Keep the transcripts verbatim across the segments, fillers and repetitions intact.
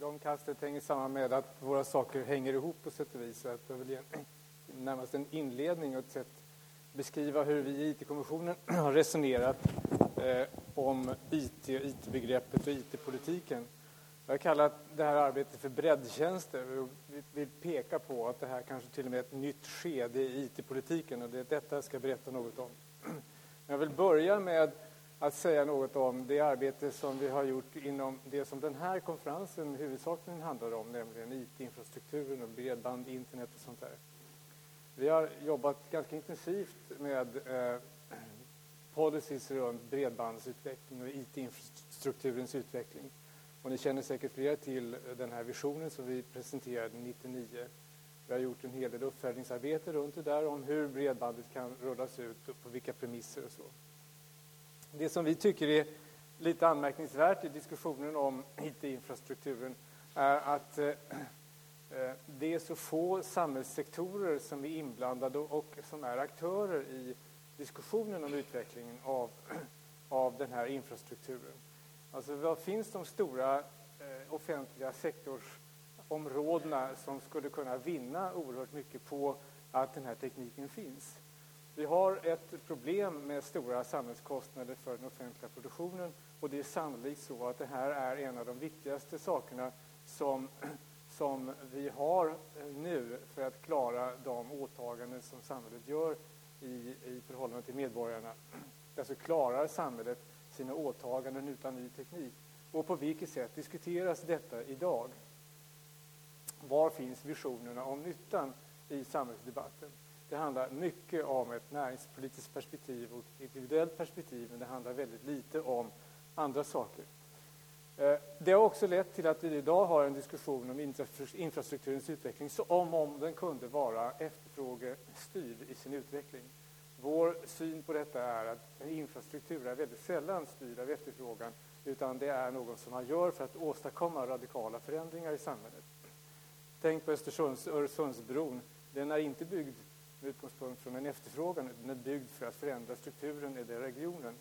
Stormkastet hänger samman med att våra saker hänger ihop på sätt och vis. Så att jag vill ge närmast en inledning och ett sätt beskriva hur vi i I T-kommissionen har resonerat eh, om I T och I T-begreppet och I T-politiken. Jag har kallat det här arbetet för breddtjänster. Vi vill peka på att det här kanske till och med är ett nytt skede i I T-politiken, och det är detta jag ska berätta något om. Jag vill börja med att säga något om det arbete som vi har gjort inom det som den här konferensen huvudsakligen handlar om, nämligen I T-infrastrukturen och bredband, internet och sånt där. Vi har jobbat ganska intensivt med eh, policies runt bredbandsutveckling och I T-infrastrukturens utveckling. Och ni känner säkert flera till den här visionen som vi presenterade nittionio. Vi har gjort en hel del uppföljningsarbete runt det där om hur bredbandet kan rullas ut och på vilka premisser och så. Det som vi tycker är lite anmärkningsvärt i diskussionen om I T-infrastrukturen är att eh, det är så få samhällssektorer som är inblandade och som är aktörer i diskussionen om utvecklingen av, av den här infrastrukturen. Alltså, vad finns de stora eh, offentliga sektorsområdena som skulle kunna vinna oerhört mycket på att den här tekniken finns? Vi har ett problem med stora samhällskostnader för den offentliga produktionen, och det är sannolikt så att det här är en av de viktigaste sakerna som, som vi har nu för att klara de åtaganden som samhället gör i, i förhållande till medborgarna. Alltså, klarar samhället sina åtaganden utan ny teknik? Och på vilket sätt diskuteras detta idag? Var finns visionerna om nyttan i samhällsdebatten? Det handlar mycket om ett näringspolitiskt perspektiv och ett individuellt perspektiv, men det handlar väldigt lite om andra saker. Det har också lett till att vi idag har en diskussion om infrastrukturens utveckling som om den kunde vara efterfrågestyrd i sin utveckling. Vår syn på detta är att infrastruktur är väldigt sällan styrd av efterfrågan, utan det är något som man gör för att åstadkomma radikala förändringar i samhället. Tänk på Östersunds, Öresundsbron. Den är inte byggd med utgångspunkt från en efterfrågan, den är byggd för att förändra strukturen i den regionen.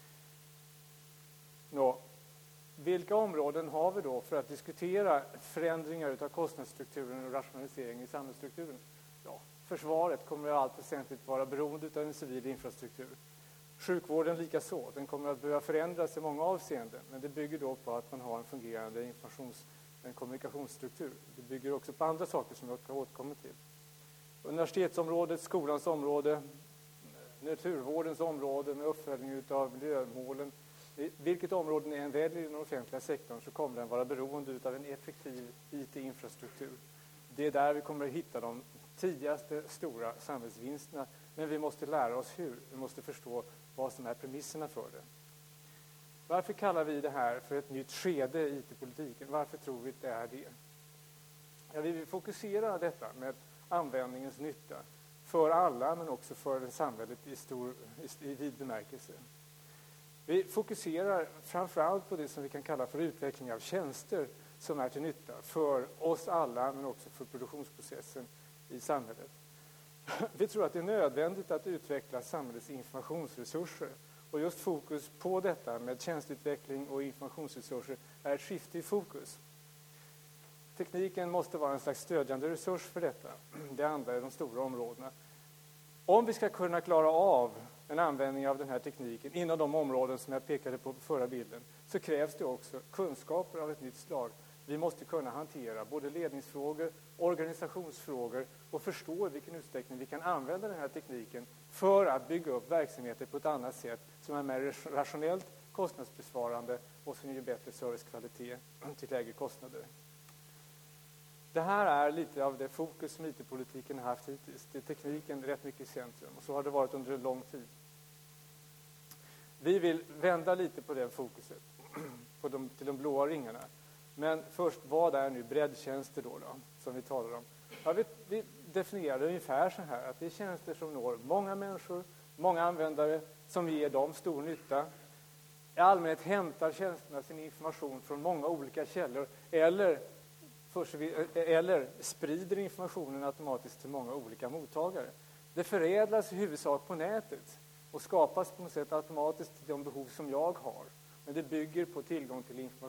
Nå, vilka områden har vi då för att diskutera förändringar av kostnadsstrukturen och rationalisering i samhällsstrukturen? Ja, försvaret kommer allt väsentligt vara beroende av en civil infrastruktur. Sjukvården lika så. Den kommer att behöva förändras i många avseenden, men det bygger då på att man har en fungerande informations- en kommunikationsstruktur. Det bygger också på andra saker som jag ska återkomma till. Universitetsområdet, skolans område, naturvårdens område med uppföljning av miljömålen. Vilket område ni än väljer i den offentliga sektorn så kommer den vara beroende av en effektiv I T-infrastruktur. Det är där vi kommer att hitta de tidigaste stora samhällsvinsterna, men vi måste lära oss hur. Vi måste förstå vad som är premisserna för det. Varför kallar vi det här för ett nytt skede i I T-politiken? Varför tror vi att det är det? Ja, vi vill fokusera detta med användningens nytta för alla, men också för samhället i, stor, i vid bemärkelse. Vi fokuserar framförallt på det som vi kan kalla för utveckling av tjänster som är till nytta för oss alla, men också för produktionsprocessen i samhället. Vi tror att det är nödvändigt att utveckla samhällets informationsresurser, och just fokus på detta med tjänsteutveckling och informationsresurser är ett skifte i fokus. Tekniken måste vara en slags stödjande resurs för detta. Det andra är de stora områdena. Om vi ska kunna klara av en användning av den här tekniken inom de områden som jag pekade på på förra bilden, så krävs det också kunskaper av ett nytt slag. Vi måste kunna hantera både ledningsfrågor, organisationsfrågor och förstå i vilken utsträckning vi kan använda den här tekniken för att bygga upp verksamheter på ett annat sätt som är mer rationellt, kostnadsbesparande och som ger bättre servicekvalitet till lägre kostnader. Det här är lite av det fokus som I T-politiken har haft hittills. Det är tekniken rätt mycket i centrum, och så har det varit under en lång tid. Vi vill vända lite på det fokuset på de, till de blåa ringarna. Men först, vad är nu breddtjänster då, då som vi talar om? Ja, vi, vi definierar det ungefär så här, att det är tjänster som når många människor, många användare, som ger dem stor nytta. I allmänhet hämtar tjänsterna sin information från många olika källor, eller eller sprider informationen automatiskt till många olika mottagare. Det förädlas i huvudsak på nätet och skapas på något sätt automatiskt till de behov som jag har. Men det bygger på tillgång till information.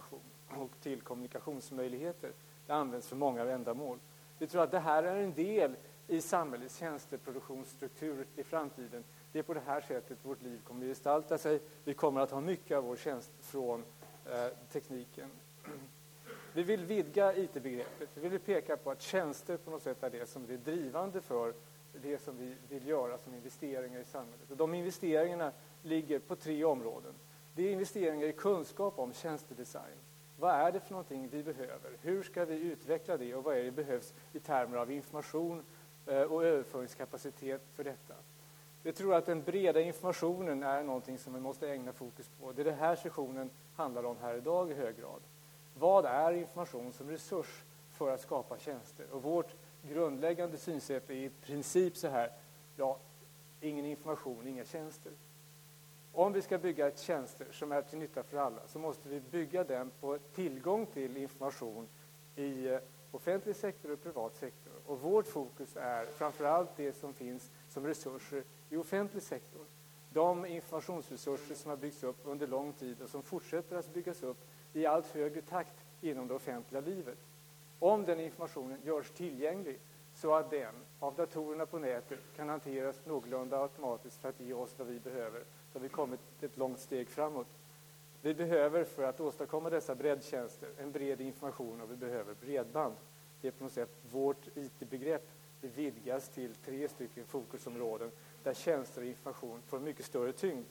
och till kommunikationsmöjligheter. Det används för många ändamål. Vi tror att det här är en del i samhällets tjänsteproduktionsstruktur i framtiden. Det är på det här sättet vårt liv kommer att gestalta sig. Vi kommer att ha mycket av vår tjänst från eh, tekniken. Vi vill vidga I T-begreppet. Vi vill peka på att tjänster på något sätt är det som är drivande för det som vi vill göra som investeringar i samhället. Och de investeringarna ligger på tre områden. Det är investeringar i kunskap om tjänstedesign. Vad är det för någonting vi behöver? Hur ska vi utveckla det? Och vad är det behövs i termer av information och överföringskapacitet för detta? Vi tror att den breda informationen är någonting som vi måste ägna fokus på. Det är det här sessionen handlar om här idag i hög grad. Vad är information som resurs för att skapa tjänster? Och vårt grundläggande synsätt är i princip så här: ja, ingen information, inga tjänster. Om vi ska bygga ett tjänster som är till nytta för alla så måste vi bygga den på tillgång till information i offentlig sektor och privat sektor. Och vårt fokus är framförallt det som finns som resurser i offentlig sektor. De informationsresurser som har byggts upp under lång tid och som fortsätter att byggas upp i allt högre takt inom det offentliga livet. Om den informationen görs tillgänglig så att den av datorerna på nätet kan hanteras någorlunda automatiskt för att ge oss vad vi behöver, så har vi kommit ett långt steg framåt. Vi behöver för att åstadkomma dessa breddtjänster en bred information och vi behöver bredband. Det är på något sätt vårt I T-begrepp. Det vidgas till tre stycken fokusområden där tjänster och information får mycket större tyngd.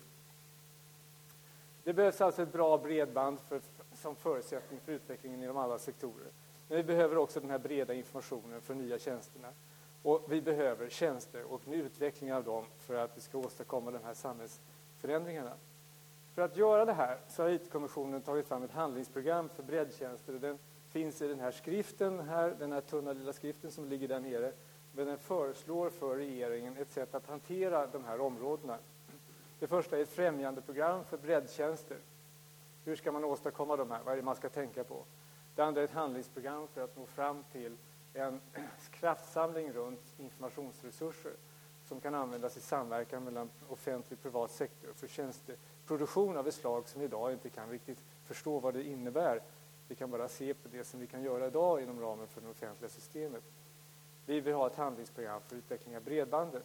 Det behövs alltså ett bra bredband för, som förutsättning för utvecklingen inom alla sektorer. Men vi behöver också den här breda informationen för nya tjänsterna. Och vi behöver tjänster och en utveckling av dem för att vi ska åstadkomma de här samhällsförändringarna. För att göra det här så har I T-kommissionen tagit fram ett handlingsprogram för breddtjänster. Den finns i den här skriften här, den här tunna lilla skriften som ligger där nere. Men den föreslår för regeringen ett sätt att hantera de här områdena. Det första är ett främjandeprogram för breddtjänster. Hur ska man åstadkomma de här? Vad är det man ska tänka på? Det andra är ett handlingsprogram för att nå fram till en kraftsamling runt informationsresurser som kan användas i samverkan mellan offentlig och privat sektor för tjänsteproduktion av ett slag som idag inte kan riktigt förstå vad det innebär. Vi kan bara se på det som vi kan göra idag inom ramen för det offentliga systemet. Vi vill ha ett handlingsprogram för utveckling av bredbandet.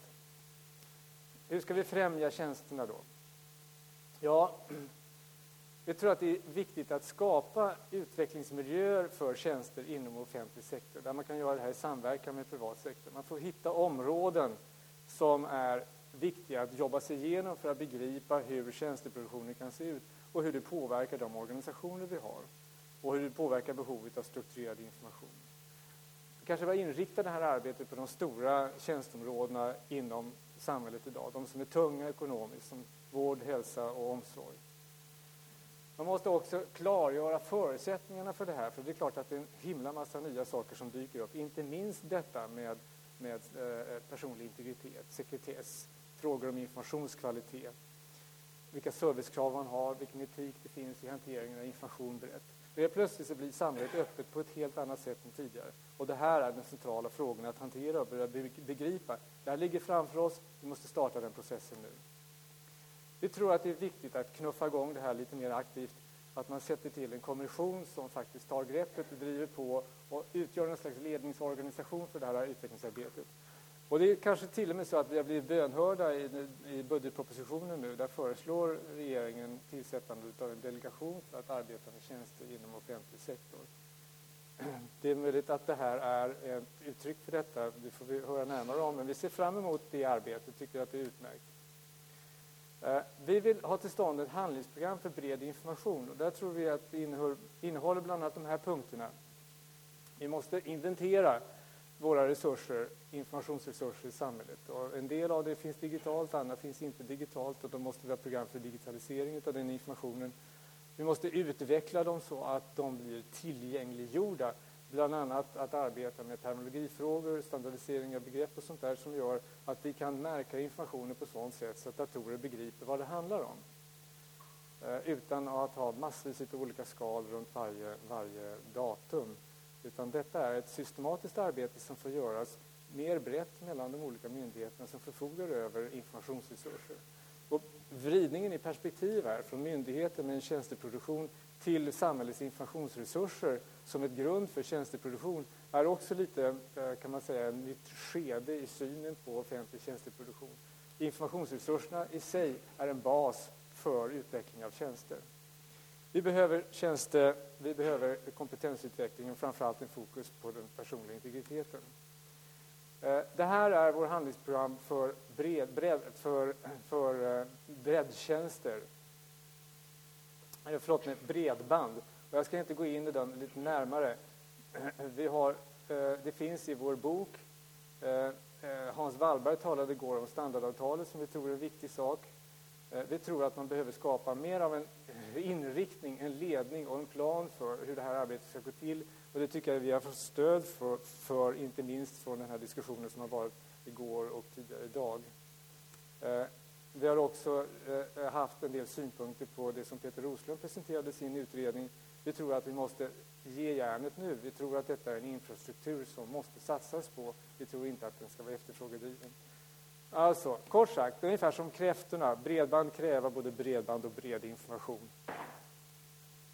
Hur ska vi främja tjänsterna då? Ja, vi tror att det är viktigt att skapa utvecklingsmiljöer för tjänster inom offentlig sektor, där man kan göra det här i samverkan med privat sektor. Man får hitta områden som är viktiga att jobba sig igenom för att begripa hur tjänsteproduktionen kan se ut och hur det påverkar de organisationer vi har och hur det påverkar behovet av strukturerad information. Vi kanske var inrikta det här arbetet på de stora tjänsteområdena inom samhället idag, de som är tunga ekonomiskt, som vård, hälsa och omsorg. Man måste också klargöra förutsättningarna för det här, för det är klart att det är en himla massa nya saker som dyker upp, inte minst detta med, med eh, personlig integritet, sekretess, frågor om informationskvalitet, vilka servicekrav man har, vilken etik det finns i hanteringen av information brett. Helt plötsligt så blir samhället öppet på ett helt annat sätt än tidigare. Och det här är den centrala frågan att hantera och börja begripa. Det här ligger framför oss, vi måste starta den processen nu. Vi tror att det är viktigt att knuffa igång det här lite mer aktivt. Att man sätter till en kommission som faktiskt tar greppet och driver på och utgör en slags ledningsorganisation för det här utvecklingsarbetet. Och det är kanske till och med så att vi har blivit bönhörda i, i budgetpropositionen nu. Där föreslår regeringen tillsättandet av en delegation för att arbeta med tjänster inom offentlig sektor. Det är möjligt att det här är ett uttryck för detta. Det får vi höra närmare om. Men vi ser fram emot det arbetet, tycker att det är utmärkt. Vi vill ha till stånd ett handlingsprogram för bred information. Och där tror vi att det innehåller bland annat de här punkterna. Vi måste inventera våra resurser, informationsresurser i samhället. Och en del av det finns digitalt, annat finns inte digitalt. Och då måste vi ha program för digitalisering av den informationen. Vi måste utveckla dem så att de blir tillgängliggjorda. Bland annat att arbeta med terminologifrågor, standardisering av begrepp och sånt där som gör att vi kan märka informationen på sådant sätt så att datorer begriper vad det handlar om. Eh, utan att ha massvis av olika skal runt varje, varje datum. Utan detta är ett systematiskt arbete som får göras mer brett mellan de olika myndigheterna som förfogar över informationsresurser. Och vridningen i perspektiv här, från myndigheter med en tjänsteproduktion till samhällets informationsresurser som ett grund för tjänsteproduktion är också lite, kan man säga, ett nytt skede i synen på offentlig tjänsteproduktion. Informationsresurserna i sig är en bas för utveckling av tjänster. Vi behöver tjänste, vi behöver kompetensutveckling och framförallt en fokus på den personliga integriteten. Det här är vår handlingsprogram för, bred, bred, för, för breddtjänster. Förlåt mig, bredband. Och jag ska inte gå in i den lite närmare. Vi har, det finns i vår bok. Hans Wallberg talade igår om standardavtalet som vi tror är en viktig sak. Vi tror att man behöver skapa mer av en inriktning, en ledning och en plan för hur det här arbetet ska gå till. Och det tycker jag vi har fått stöd för, för inte minst från den här diskussionen som har varit igår och tidigare idag. Vi har också haft en del synpunkter på det som Peter Roslund presenterade i sin utredning. Vi tror att vi måste ge järnet nu. Vi tror att detta är en infrastruktur som måste satsas på. Vi tror inte att den ska vara efterfrågedriven. Alltså, kort sagt, ungefär som kräftorna. Bredband kräver både bredband och bred information.